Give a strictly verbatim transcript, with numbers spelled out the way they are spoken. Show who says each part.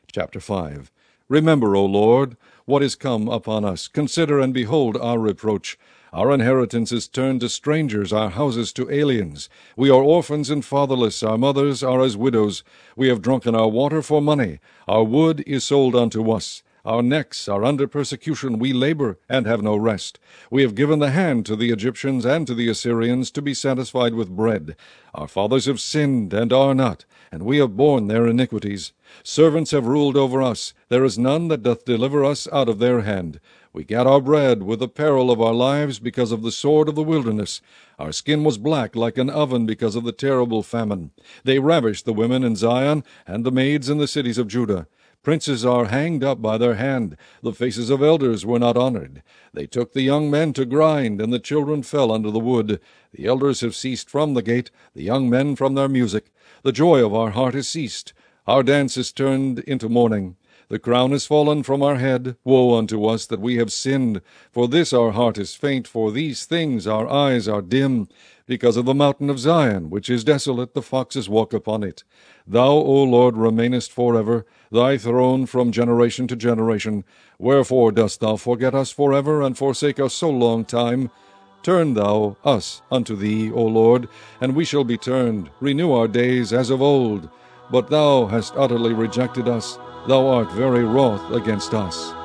Speaker 1: Chapter five. Remember, O Lord, what is come upon us. Consider and behold our reproach. Our inheritance is turned to strangers, our houses to aliens. We are orphans and fatherless, our mothers are as widows. We have drunken our water for money. Our wood is sold unto us. Our necks are under persecution, we labor and have no rest. We have given the hand to the Egyptians and to the Assyrians to be satisfied with bread. Our fathers have sinned and are not, and we have borne their iniquities. Servants have ruled over us. There is none that doth deliver us out of their hand. We gat our bread with the peril of our lives because of the sword of the wilderness. Our skin was black like an oven because of the terrible famine. They ravished the women in Zion and the maids in the cities of Judah. Princes are hanged up by their hand. The faces of elders were not honored. They took the young men to grind, and the children fell under the wood. The elders have ceased from the gate, the young men from their music. The joy of our heart is ceased. Our dance is turned into mourning. The crown is fallen from our head. Woe unto us that we have sinned! For this our heart is faint, for these things our eyes are dim. Because of the mountain of Zion, which is desolate, the foxes walk upon it. Thou, O Lord, remainest forever, thy throne from generation to generation. Wherefore dost thou forget us forever, and forsake us so long time? Turn thou us unto thee, O Lord, and we shall be turned. Renew our days as of old. But thou hast utterly rejected us. Thou art very wroth against us.